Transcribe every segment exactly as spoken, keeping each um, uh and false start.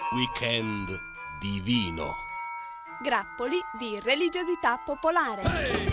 Weekend divino. Grappoli di religiosità popolare. Hey!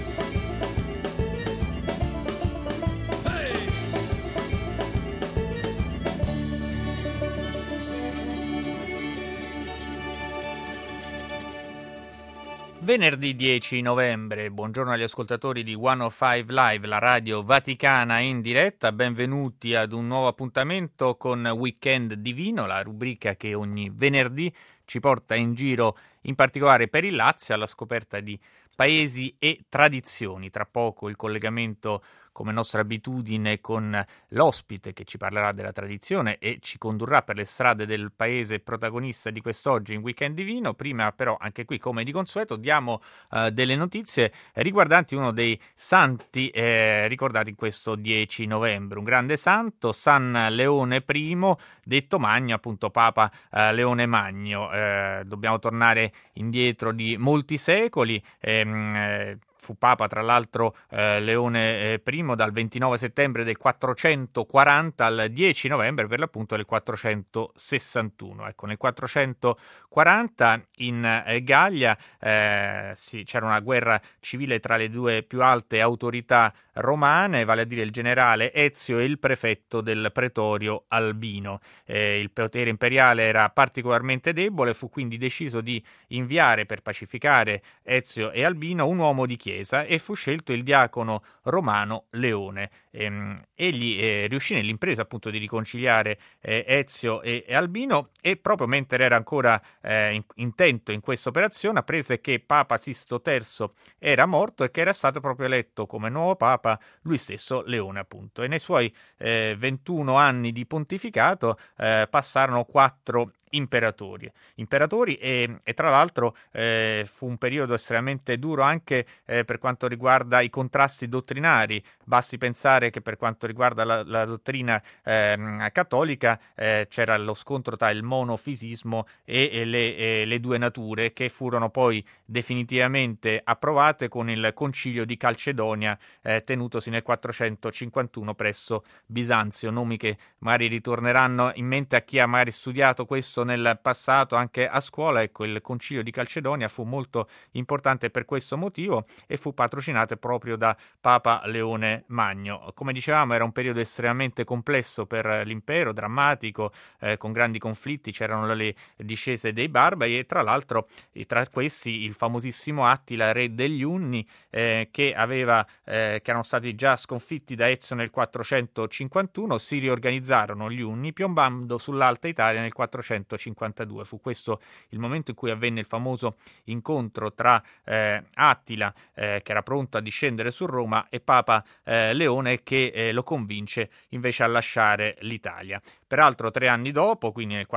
Venerdì dieci novembre, buongiorno agli ascoltatori di centocinque Live, la radio vaticana in diretta, benvenuti ad un nuovo appuntamento con Weekend Divino, la rubrica che ogni venerdì ci porta in giro, in particolare per il Lazio, alla scoperta di paesi e tradizioni. Tra poco il collegamento, come nostra abitudine, con l'ospite che ci parlerà della tradizione e ci condurrà per le strade del paese protagonista di quest'oggi in Weekend Divino. Prima però, anche qui come di consueto, diamo uh, delle notizie riguardanti uno dei santi eh, ricordati questo dieci novembre, un grande santo, San Leone I, detto Magno, appunto Papa uh, Leone Magno. Eh, dobbiamo tornare indietro di molti secoli. Ehm, eh, Fu papa, tra l'altro, eh, Leone I dal ventinove settembre del quattrocentoquaranta al dieci novembre, per l'appunto, del quattrocentosessantuno. Ecco, nel quattrocentoquaranta in eh, Gallia eh, sì, c'era una guerra civile tra le due più alte autorità romane, vale a dire il generale Ezio e il prefetto del pretorio Albino. Eh, il potere imperiale era particolarmente debole, fu quindi deciso di inviare per pacificare Ezio e Albino un uomo di chiesa, e fu scelto il diacono romano Leone. Ehm, egli eh, riuscì nell'impresa appunto di riconciliare eh, Ezio e, e Albino, e proprio mentre era ancora eh, in, intento in questa operazione apprese che Papa Sisto terzo era morto e che era stato proprio eletto come nuovo Papa lui stesso Leone, appunto. E nei suoi eh, ventuno anni di pontificato eh, passarono quattro imperatori imperatori e, e tra l'altro eh, fu un periodo estremamente duro anche eh, per quanto riguarda i contrasti dottrinari. Basti pensare che per quanto riguarda la, la dottrina eh, cattolica eh, c'era lo scontro tra il monofisismo e, e, le, e le due nature, che furono poi definitivamente approvate con il concilio di Calcedonia eh, tenutosi nel quattrocentocinquantuno presso Bisanzio. Nomi che magari ritorneranno in mente a chi ha magari studiato questo nel passato anche a scuola. Ecco, il concilio di Calcedonia fu molto importante per questo motivo e fu patrocinato proprio da Papa Leone Magno. Come dicevamo, era un periodo estremamente complesso per l'impero, drammatico, eh, con grandi conflitti, c'erano le discese dei barbari e tra l'altro tra questi il famosissimo Attila, re degli Unni, eh, che aveva eh, che erano stati già sconfitti da Ezio nel quattrocentocinquantuno, si riorganizzarono gli Unni piombando sull'Alta Italia nel quattrocentocinquantadue. Fu questo il momento in cui avvenne il famoso incontro tra eh, Attila, eh, che era pronto a discendere su Roma, e Papa eh, Leone, che eh, lo convince invece a lasciare l'Italia. Peraltro tre anni dopo, quindi nel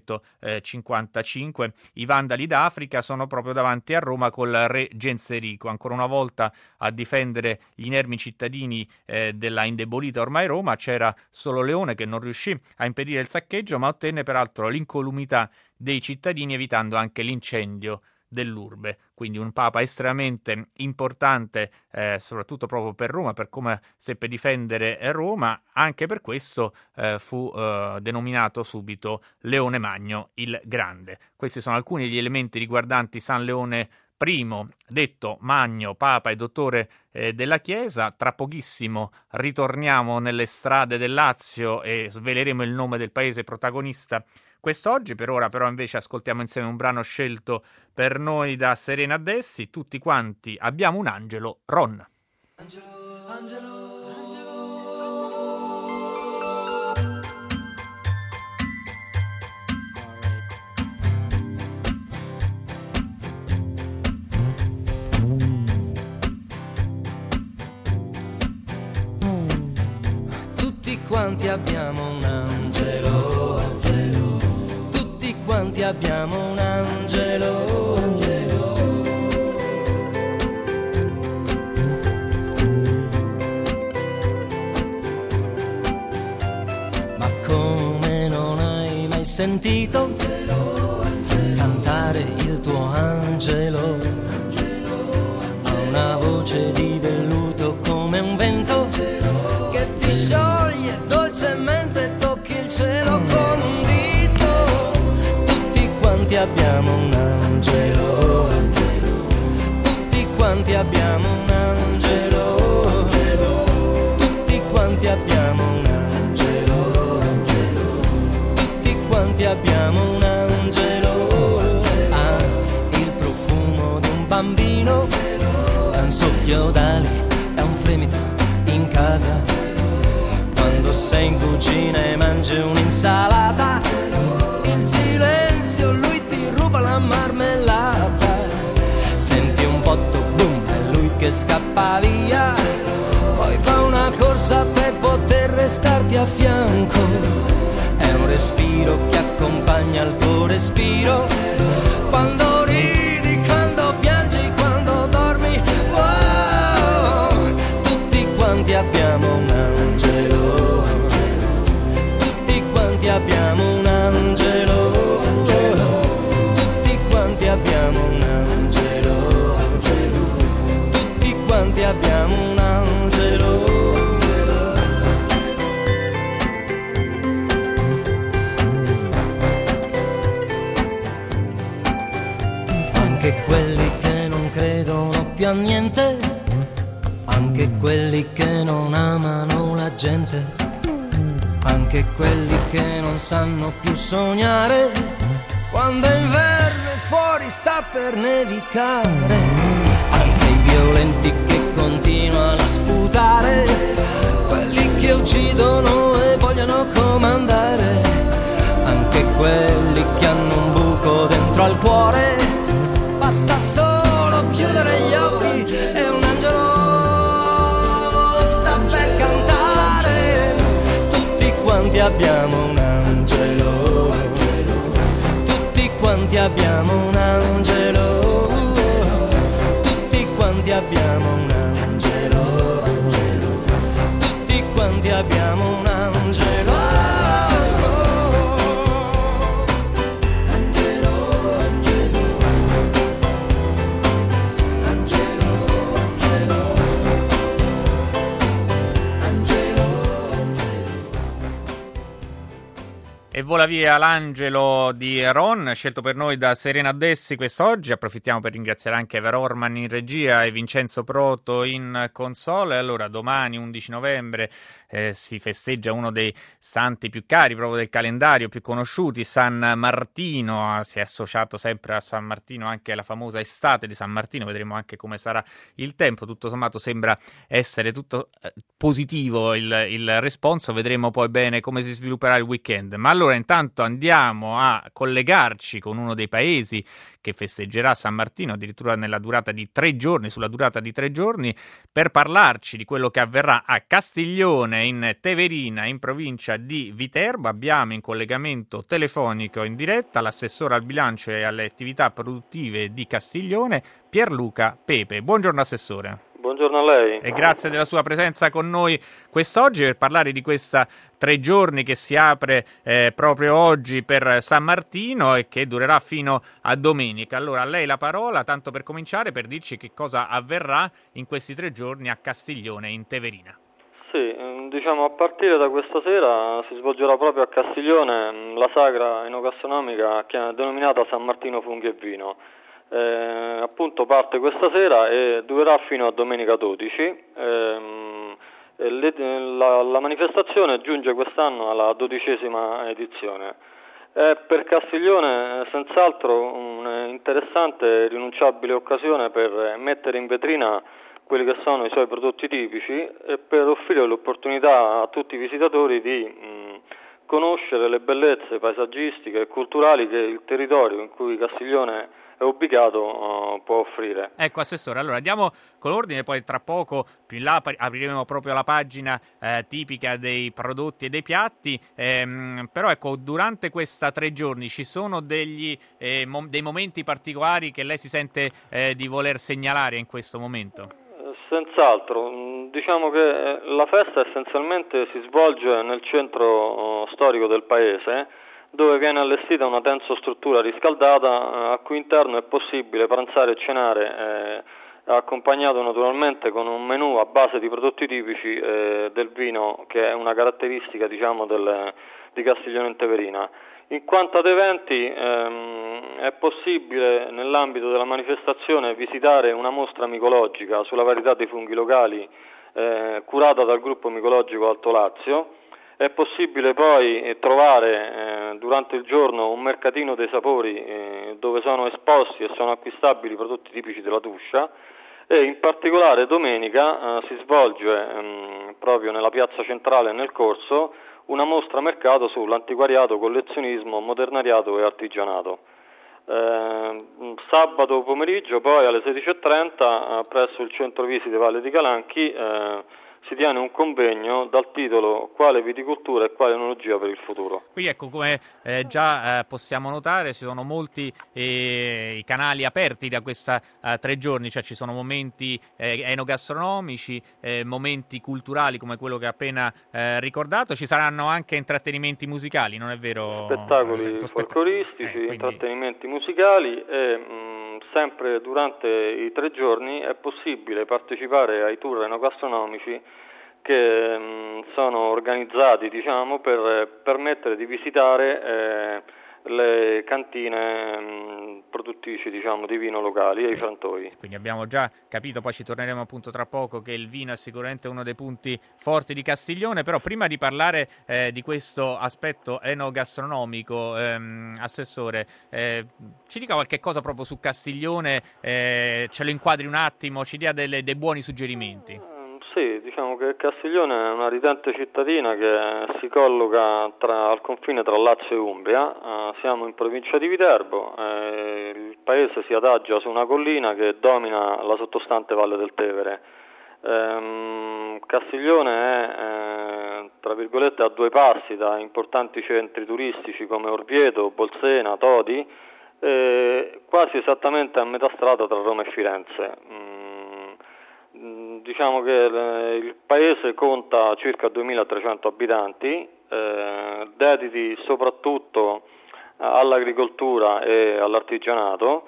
quattrocentocinquantacinque, i Vandali d'Africa sono proprio davanti a Roma col re Genserico, ancora una volta a difendere gli inermi cittadini eh, della indebolita ormai Roma. C'era solo Leone che non riuscì a impedire il saccheggio, ma ottenne peraltro l'incolumità dei cittadini, evitando anche l'incendio dell'urbe. Quindi un papa estremamente importante, eh, soprattutto proprio per Roma, per come seppe difendere Roma. Anche per questo eh, fu eh, denominato subito Leone Magno il Grande. Questi sono alcuni degli elementi riguardanti San Leone I, detto Magno, Papa e dottore eh, della Chiesa. Tra pochissimo ritorniamo nelle strade del Lazio e sveleremo il nome del paese protagonista quest'oggi. Per ora però invece ascoltiamo insieme un brano scelto per noi da Serena Dessi. Tutti quanti abbiamo un angelo, Ron. Angelo, angelo. Tutti quanti abbiamo un angelo, angelo. Tutti quanti abbiamo un angelo, angelo. Ma come non hai mai sentito angelo, angelo. Cantare il tuo angelo, angelo, angelo. Ha una voce di velluto come un vento angelo, che ti scioglie dolcemente, tocchi il cielo con un dito. abbiamo un angelo, tutti quanti abbiamo un angelo, tutti quanti abbiamo un angelo, tutti quanti abbiamo un angelo. Ah, il profumo di un bambino è un soffio d'ali, è un fremito in casa, quando sei in cucina e mangi un'insalata, in silenzio lui ti ruba la marmellata, senti un botto boom, è lui che scappa via, poi fa una corsa per poter restarti a fianco, è un respiro che accompagna il tuo respiro, quando ridi, quando piangi, quando dormi, wow, tutti quanti abbiamo un angelo, tutti quanti abbiamo un angelo, tutti quanti abbiamo un angelo, tutti quanti abbiamo un angelo. Anche quelli che non credono più a niente, anche quelli che non amano la gente, anche quelli che non sanno più sognare, quando è inverno e fuori sta per nevicare, anche i violenti che continuano a sputare, quelli che uccidono e vogliono comandare, anche quelli che hanno un buco dentro al cuore, basta solo chiudere gli occhi e un angelo sta per cantare, tutti quanti abbiamo un angelo, tutti quanti abbiamo un angelo, tutti quanti abbiamo un angelo, tutti quanti abbiamo un angelo. E vola via l'angelo di Ron, scelto per noi da Serena Dessi quest'oggi. Approfittiamo per ringraziare anche Ever Orman in regia e Vincenzo Proto in console. Allora, domani undici novembre eh, si festeggia uno dei santi più cari proprio del calendario, più conosciuti, San Martino. Si è associato sempre a San Martino anche la famosa estate di San Martino. Vedremo anche come sarà il tempo. Tutto sommato sembra essere tutto eh, positivo il, il responso. Vedremo poi bene come si svilupperà il weekend. Ma allora intanto andiamo a collegarci con uno dei paesi che festeggerà San Martino addirittura nella durata di tre giorni, sulla durata di tre giorni, per parlarci di quello che avverrà a Castiglione, in Teverina, in provincia di Viterbo. Abbiamo in collegamento telefonico in diretta l'assessore al bilancio e alle attività produttive di Castiglione, Pierluca Pepe. Buongiorno assessore. Buongiorno a lei. E grazie della sua presenza con noi quest'oggi per parlare di questa tre giorni che si apre eh, proprio oggi per San Martino e che durerà fino a domenica. Allora a lei la parola, tanto per cominciare, per dirci che cosa avverrà in questi tre giorni a Castiglione in Teverina. Sì, diciamo a partire da questa sera si svolgerà proprio a Castiglione la sagra enogastronomica denominata San Martino Funghi e Vino. Eh, appunto parte questa sera e durerà fino a domenica dodici. Eh, le, la, la manifestazione giunge quest'anno alla dodicesima edizione. È per Castiglione senz'altro un'interessante e rinunciabile occasione per mettere in vetrina quelli che sono i suoi prodotti tipici e per offrire l'opportunità a tutti i visitatori di mh, conoscere le bellezze paesaggistiche e culturali che il territorio in cui Castiglione è ubicato uh, può offrire. Ecco assessore, allora andiamo con l'ordine, poi tra poco più in là apriremo proprio la pagina eh, tipica dei prodotti e dei piatti, ehm, però ecco durante questa tre giorni ci sono degli, eh, mom- dei momenti particolari che lei si sente eh, di voler segnalare in questo momento? Senz'altro, diciamo che la festa essenzialmente si svolge nel centro uh, storico del paese, dove viene allestita una tensostruttura riscaldata a cui interno è possibile pranzare e cenare accompagnato naturalmente con un menù a base di prodotti tipici eh, del vino, che è una caratteristica, diciamo, del, di Castiglione Inteverina. In quanto ad eventi, ehm, è possibile nell'ambito della manifestazione visitare una mostra micologica sulla varietà dei funghi locali eh, curata dal gruppo micologico Alto Lazio. È possibile poi trovare eh, durante il giorno un mercatino dei sapori eh, dove sono esposti e sono acquistabili prodotti tipici della Tuscia, e in particolare domenica eh, si svolge ehm, proprio nella piazza centrale nel corso una mostra mercato sull'antiquariato, collezionismo, modernariato e artigianato. Eh, sabato pomeriggio poi alle sedici e trenta eh, presso il centro visite Valle di Calanchi eh, si tiene un convegno dal titolo Quale viticoltura e quale enologia per il futuro. Qui ecco, come eh, già eh, possiamo notare, ci sono molti eh, i canali aperti da questa eh, tre giorni, cioè ci sono momenti eh, enogastronomici, eh, momenti culturali come quello che ha appena eh, ricordato, ci saranno anche intrattenimenti musicali, non è vero? Spettacoli eh, folcloristici, eh, quindi... intrattenimenti musicali e mh, sempre durante i tre giorni è possibile partecipare ai tour enogastronomici che mh, sono organizzati, diciamo, per permettere di visitare eh, le cantine mh, produttrici, diciamo, di vino locali e i frantoi. Quindi abbiamo già capito, poi ci torneremo appunto tra poco, che il vino è sicuramente uno dei punti forti di Castiglione, però prima di parlare eh, di questo aspetto enogastronomico, ehm, Assessore, eh, ci dica qualche cosa proprio su Castiglione, eh, ce lo inquadri un attimo, ci dia delle, dei buoni suggerimenti. Sì, diciamo che Castiglione è una ridente cittadina che si colloca tra, al confine tra Lazio e Umbria. Uh, siamo in provincia di Viterbo, eh, il paese si adagia su una collina che domina la sottostante Valle del Tevere. Um, Castiglione è, eh, tra virgolette, a due passi da importanti centri turistici come Orvieto, Bolsena, Todi, eh, quasi esattamente a metà strada tra Roma e Firenze. Um, Diciamo che il paese conta circa duemilatrecento abitanti, eh, dediti soprattutto all'agricoltura e all'artigianato.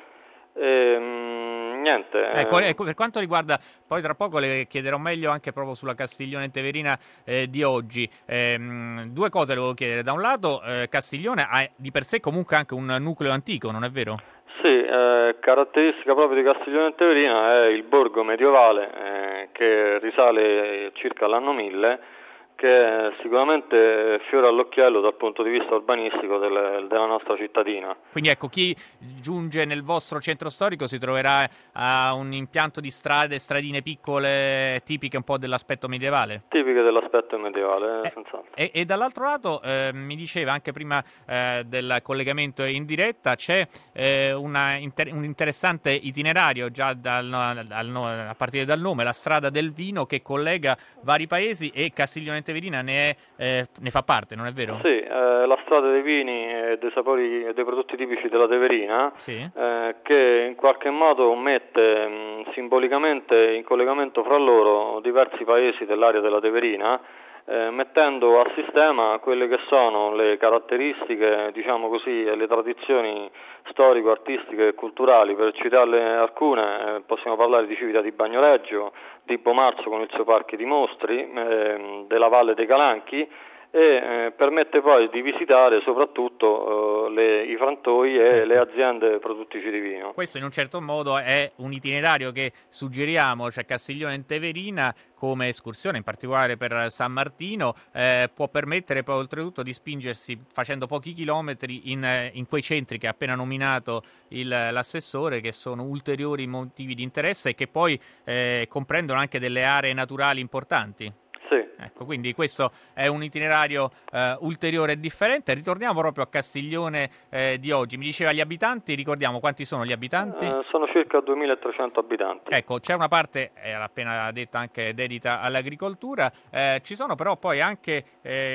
E, mh, niente. Ecco, ecco, per quanto riguarda, poi tra poco le chiederò meglio anche proprio sulla Castiglione Inteverina eh, di oggi. Eh, mh, due cose le volevo chiedere. Da un lato, eh, Castiglione ha di per sé comunque anche un nucleo antico, non è vero? Sì, eh, caratteristica proprio di Castiglione Inteverina è il borgo medievale eh, che risale circa all'anno mille, che è sicuramente fiore all'occhiello dal punto di vista urbanistico del, della nostra cittadina. Quindi ecco, chi giunge nel vostro centro storico si troverà a un impianto di strade, stradine piccole, tipiche un po' dell'aspetto medievale? Tipiche dell'aspetto medievale, eh, senz'altro. E, e dall'altro lato, eh, mi diceva anche prima eh, del collegamento in diretta, c'è eh, una inter- un interessante itinerario già dal, dal, a partire dal nome, la strada del vino, che collega vari paesi, e Castiglione Inteverina ne, è, eh, ne fa parte, non è vero? Sì, eh, la strada dei vini e dei sapori e dei prodotti tipici della Teverina, sì. eh, che in qualche modo mette mh, simbolicamente in collegamento fra loro diversi paesi dell'area della Teverina, eh, mettendo a sistema quelle che sono le caratteristiche, diciamo così, e le tradizioni storico, artistiche e culturali. Per citarle alcune, eh, possiamo parlare di Civita di Bagnoregio, di Bomarzo con il suo parchi di mostri, eh, della Valle dei Calanchi, e eh, permette poi di visitare soprattutto eh, le, i frantoi e certo. le aziende produttrici di vino. Questo in un certo modo è un itinerario che suggeriamo, cioè Castiglione Inteverina come escursione, in particolare per San Martino, eh, può permettere poi oltretutto di spingersi facendo pochi chilometri in, in quei centri che ha appena nominato il, l'assessore, che sono ulteriori motivi di interesse e che poi eh, comprendono anche delle aree naturali importanti. Sì. Ecco, quindi questo è un itinerario eh, ulteriore e differente. Ritorniamo proprio a Castiglione eh, di oggi. Mi diceva gli abitanti, ricordiamo quanti sono gli abitanti? Eh, sono circa duemilatrecento abitanti. Ecco, c'è una parte, eh, appena detta, anche dedita all'agricoltura, eh, ci sono però poi anche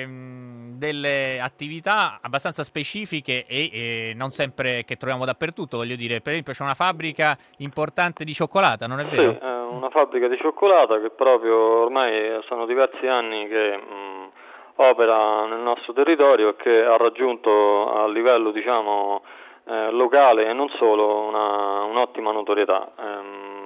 ehm, delle attività abbastanza specifiche e eh, non sempre che troviamo dappertutto, voglio dire, per esempio c'è una fabbrica importante di cioccolata, non è vero? Sì, eh, una fabbrica di cioccolata che proprio ormai sono diversi anni che mh, opera nel nostro territorio e che ha raggiunto a livello, diciamo, eh, locale e non solo una, un'ottima notorietà. Ehm,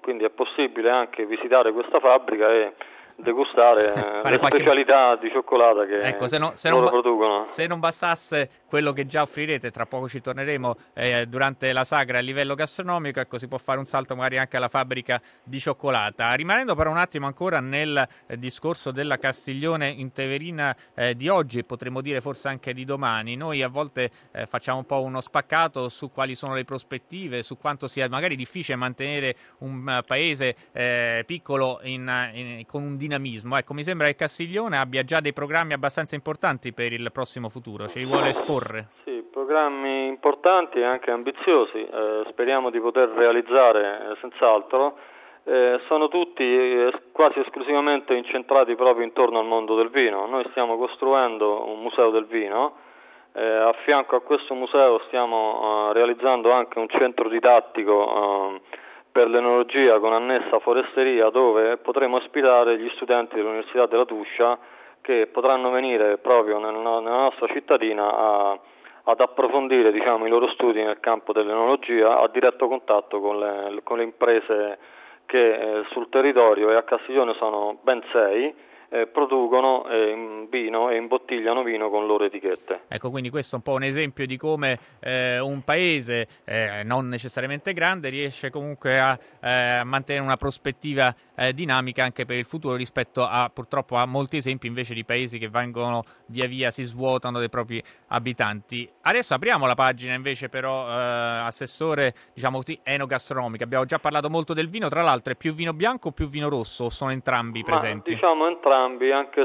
quindi è possibile anche visitare questa fabbrica e degustare le qualche... specialità di cioccolata che ecco, se no, se loro non, producono. Se non bastasse quello che già offrirete, tra poco ci torneremo eh, durante la sagra a livello gastronomico, ecco, si può fare un salto magari anche alla fabbrica di cioccolata. Rimanendo però un attimo ancora nel eh, discorso della Castiglione Inteverina eh, di oggi, e potremmo dire forse anche di domani, noi a volte eh, facciamo un po' uno spaccato su quali sono le prospettive, su quanto sia magari difficile mantenere un uh, paese eh, piccolo in, in, con un dinamismo. Ecco, mi sembra che Castiglione abbia già dei programmi abbastanza importanti per il prossimo futuro, ci vuole esporre? Sì, programmi importanti e anche ambiziosi, eh, speriamo di poter realizzare eh, senz'altro. Eh, sono tutti eh, quasi esclusivamente incentrati proprio intorno al mondo del vino. Noi stiamo costruendo un museo del vino, eh, a fianco a questo museo stiamo eh, realizzando anche un centro didattico eh, per l'enologia con annessa foresteria, dove potremo ospitare gli studenti dell'Università della Tuscia che potranno venire proprio nella, nella nostra cittadina a, ad approfondire, diciamo, i loro studi nel campo dell'enologia a diretto contatto con le, con le imprese che eh, sul territorio, e a Castiglione sono ben sei, eh, producono eh, vino e imbottigliano vino con loro etichette. Ecco, quindi questo è un po' un esempio di come eh, un paese eh, non necessariamente grande riesce comunque a eh, mantenere una prospettiva eh, dinamica anche per il futuro, rispetto a purtroppo a molti esempi invece di paesi che vengono via via, si svuotano dei propri abitanti. Adesso apriamo la pagina invece però, eh, assessore, diciamo così, enogastronomica. Abbiamo già parlato molto del vino, tra l'altro è più vino bianco o più vino rosso, o sono entrambi presenti? Ma, diciamo entrambi, anche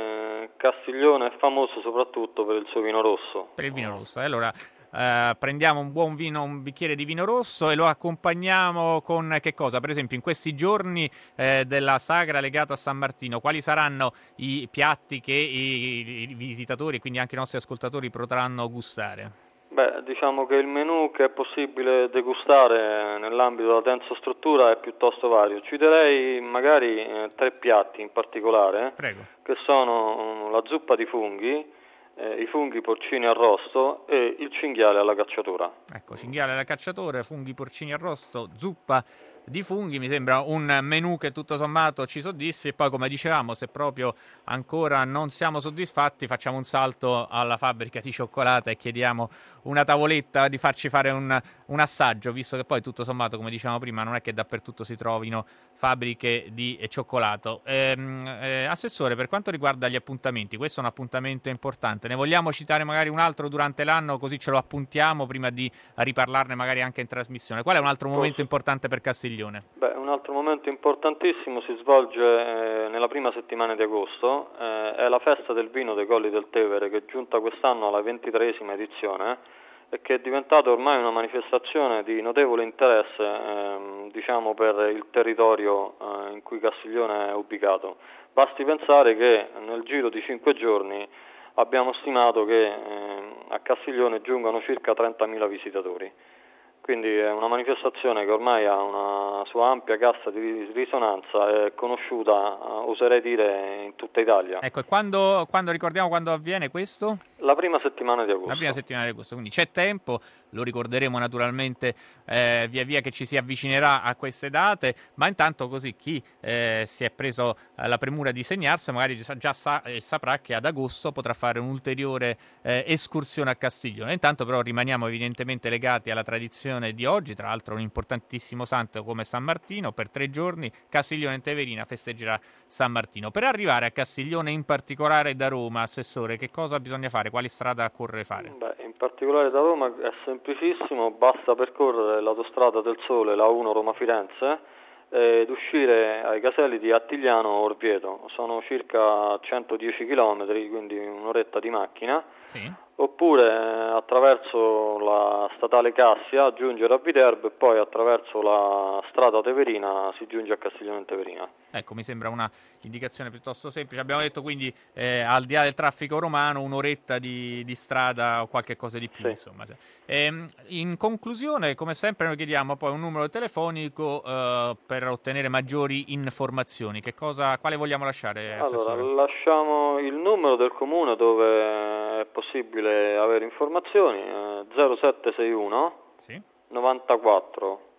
se Castiglione è famoso soprattutto per il suo vino rosso. Per il vino rosso, allora eh, prendiamo un buon vino, un bicchiere di vino rosso, e lo accompagniamo con che cosa? Per esempio in questi giorni eh, della sagra legata a San Martino, quali saranno i piatti che i, i visitatori, quindi anche i nostri ascoltatori, potranno gustare? Beh, diciamo che il menù che è possibile degustare nell'ambito della tensostruttura è piuttosto vario. Citerei magari eh, tre piatti in particolare. Prego. Che sono um, la zuppa di funghi, eh, i funghi porcini arrosto e il cinghiale alla cacciatura. Ecco, cinghiale alla cacciatura, funghi porcini arrosto, zuppa di funghi, mi sembra un menù che tutto sommato ci soddisfi. E poi, come dicevamo, se proprio ancora non siamo soddisfatti, facciamo un salto alla fabbrica di cioccolata e chiediamo una tavoletta di farci fare un, un assaggio, visto che poi tutto sommato, come dicevamo prima, non è che dappertutto si trovino fabbriche di cioccolato. Ehm, eh, Assessore, per quanto riguarda gli appuntamenti, questo è un appuntamento importante, ne vogliamo citare magari un altro durante l'anno, così ce lo appuntiamo prima di riparlarne magari anche in trasmissione? Qual è un altro momento importante per Castiglione? Beh, un altro momento importantissimo si svolge eh, nella prima settimana di agosto, eh, è la festa del vino dei Colli del Tevere, che è giunta quest'anno alla ventitreesima edizione e che è diventata ormai una manifestazione di notevole interesse eh, diciamo per il territorio eh, in cui Castiglione è ubicato. Basti pensare che nel giro di cinque giorni abbiamo stimato che eh, a Castiglione giungano circa trentamila visitatori. Quindi è una manifestazione che ormai ha una sua ampia cassa di risonanza e è conosciuta, oserei dire, in tutta Italia. Ecco, e quando, quando ricordiamo quando avviene questo? La prima settimana di agosto. La prima settimana di agosto, quindi c'è tempo, lo ricorderemo naturalmente eh, via via che ci si avvicinerà a queste date, ma intanto così chi eh, si è preso eh, la premura di segnarsi magari già sa, eh, saprà che ad agosto potrà fare un'ulteriore eh, escursione a Castiglione. Intanto però rimaniamo evidentemente legati alla tradizione di oggi, tra l'altro un importantissimo santo come San Martino. Per tre giorni Castiglione Inteverina festeggerà San Martino. Per arrivare a Castiglione in particolare da Roma, Assessore, che cosa bisogna fare? Quali strada occorre fare? Beh, in particolare da Roma è semplicissimo, basta percorrere l'autostrada del Sole, la uno Roma-Firenze, ed uscire ai caselli di Attigliano o Orvieto. Sono circa centodieci chilometri, quindi un'oretta di macchina. Sì. Oppure attraverso la statale Cassia giungere a Viterbo e poi attraverso la strada Teverina si giunge a Castiglione Inteverina. Ecco, mi sembra una indicazione piuttosto semplice. Abbiamo detto quindi eh, al di là del traffico romano un'oretta di, di strada o qualche cosa di più, sì. Insomma. E, in conclusione, come sempre noi chiediamo poi un numero telefonico eh, per ottenere maggiori informazioni. Che cosa, quale vogliamo lasciare, Assessore? Allora, lasciamo il numero del comune dove è possibile avere informazioni, eh, zero sette sei uno sì. novantaquattro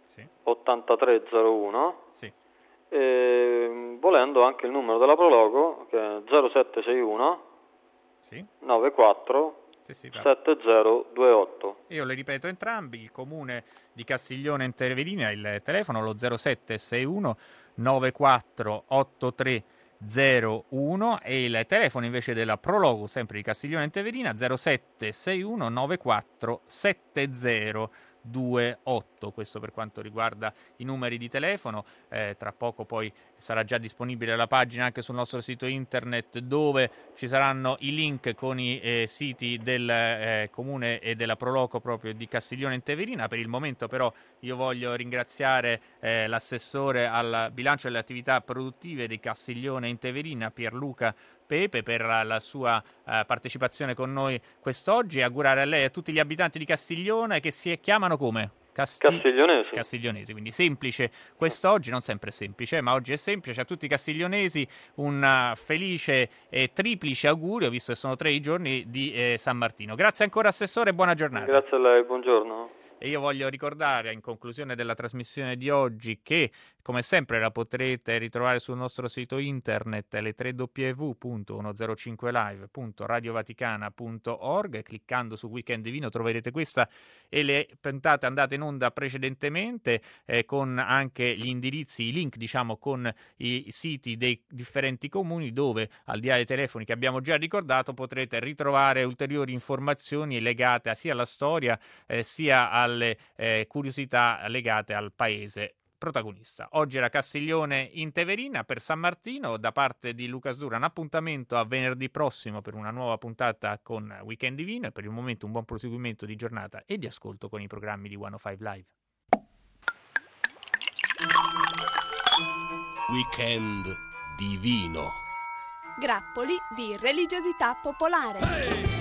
sì. ottantatré zero uno, sì. e volendo anche il numero della Prologo, che è zero sette sei uno Sì. novantaquattro Sì, sì, va. sette zero due otto. Io le ripeto entrambi: il comune di Castiglione Interverina, il telefono lo zero sette sei uno nove quattro otto tre zero uno, e il telefono invece della Prologo, sempre di Castiglione Interverina, zero sette sei uno nove quattro sette zero due otto. Questo per quanto riguarda i numeri di telefono. Eh, tra poco poi sarà già disponibile la pagina anche sul nostro sito internet, dove ci saranno i link con i eh, siti del eh, comune e della Proloco proprio di Castiglione Interverina. Per il momento però io voglio ringraziare eh, l'assessore al bilancio delle attività produttive di Castiglione Interverina, Pierluca Pepe, per la sua uh, partecipazione con noi quest'oggi, e augurare a lei e a tutti gli abitanti di Castiglione, che si chiamano come? Casti- Castiglionesi. Castiglionesi, quindi semplice quest'oggi, non sempre semplice, ma oggi è semplice. A tutti i castiglionesi un uh, felice e triplice augurio, visto che sono tre i giorni di eh, San Martino. Grazie ancora, Assessore, e buona giornata. Grazie a lei, buongiorno. E io voglio ricordare, in conclusione della trasmissione di oggi, che come sempre la potrete ritrovare sul nostro sito internet, le tre w w w punto centocinque live punto radiovaticana punto org. Cliccando su Weekend Divino troverete questa e le puntate andate in onda precedentemente, eh, con anche gli indirizzi, i link diciamo con i siti dei differenti comuni, dove al di là dei telefoni che abbiamo già ricordato potrete ritrovare ulteriori informazioni legate sia alla storia eh, sia alle eh, curiosità legate al paese protagonista. Oggi era Castiglione Interverina. Per San Martino, da parte di Luca Sdura, un appuntamento a venerdì prossimo per una nuova puntata con Weekend Divino, e per il momento un buon proseguimento di giornata e di ascolto con i programmi di centocinque Live. Weekend Divino. Grappoli di religiosità popolare.